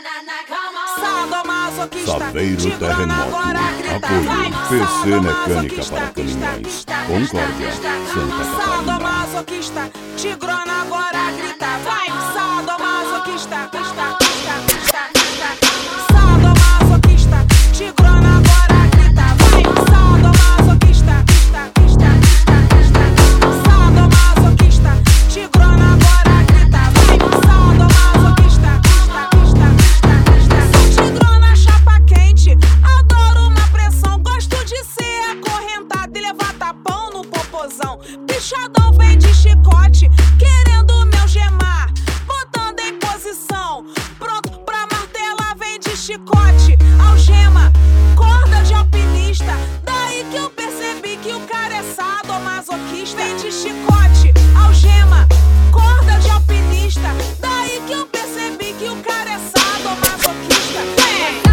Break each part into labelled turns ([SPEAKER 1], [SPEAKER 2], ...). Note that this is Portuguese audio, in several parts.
[SPEAKER 1] Saveiro Terremoto, apoio PC Mecânica para caminhões, Concórdia, Santa Catarina.
[SPEAKER 2] Sadomasoquista, tigrona agora grita, vai, sadomasoquista, sadomasoquista, tigrona agora grita, vai, sadomasoquista, sadomasoquista, tigrona agora grita, vai, sadomasoquista, sou tigrona chapa quente, adoro uma pressão, gosto de ser acorrentada e levar tapão no popozão, bichadão vem de chicote, querendo me algemar, botando em posição, pronto pra martelar, vem de chicote, algema, corda de alpinista, daí que eu percebi que o cara é sadomasoquista, vem de chicote, algema, corda de alpinista, daí que eu percebi que o cara é sadomasoquista, vem!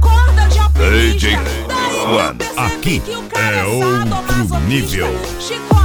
[SPEAKER 3] Aqui é outro nível.